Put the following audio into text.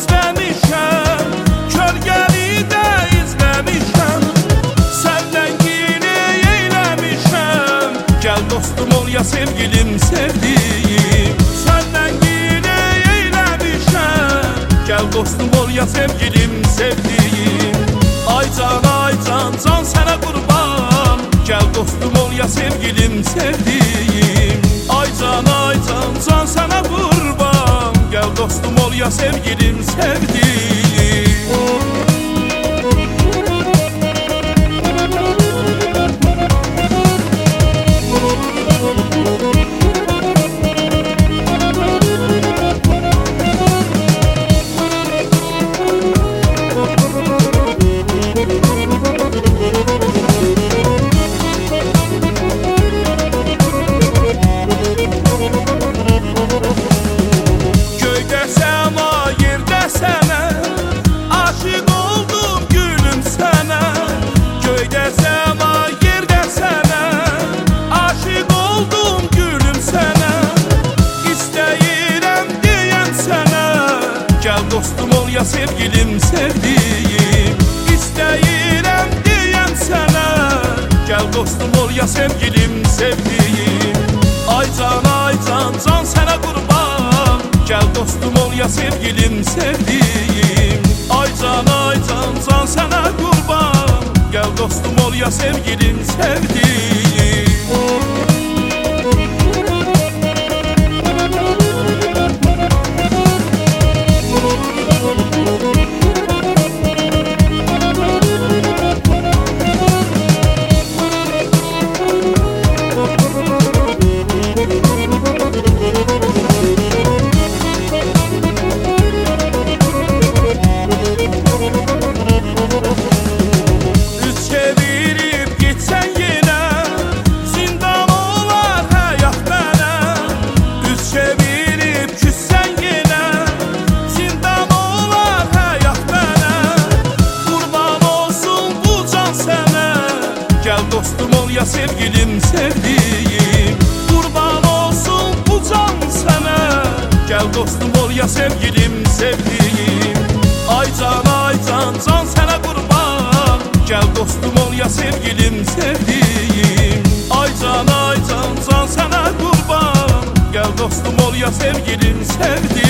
özlemişem, kölgəni də izləmişəm. Səndən yine eyləmişəm, gəl dostum ol ya sevgilim sevdiyim. Səndən yine eyləmişəm, gəl dostum ol ya sevgilim sevdiyim. Ay can can sənə qurban, gəl dostum ol ya sevgilim sevdiyim. Ay can can sənə qurban, gəl dostum ol ya sevgilim sevdiyim. Dostum ol ya sevgilim sevdiyim. İstəyirəm deyəm sənə, gəl dostum ol ya sevgilim sevdiyim. Ay can can sənə qurban, gəl dostum ol ya sevgilim sevdiyim. Ay can can sənə qurban, gəl dostum ol ya sevgilim sevdiyim. Dostum ol ya sevgilim sevdiyim. Kurban olsun bu can sənə, gəl dostum ol ya sevgilim sevdiyim. Ay can can sənə qurban, gəl dostum ol ya sevgilim sevdiyim. Ay can can sənə qurban, gəl dostum ol ya sevgilim sevdiyim.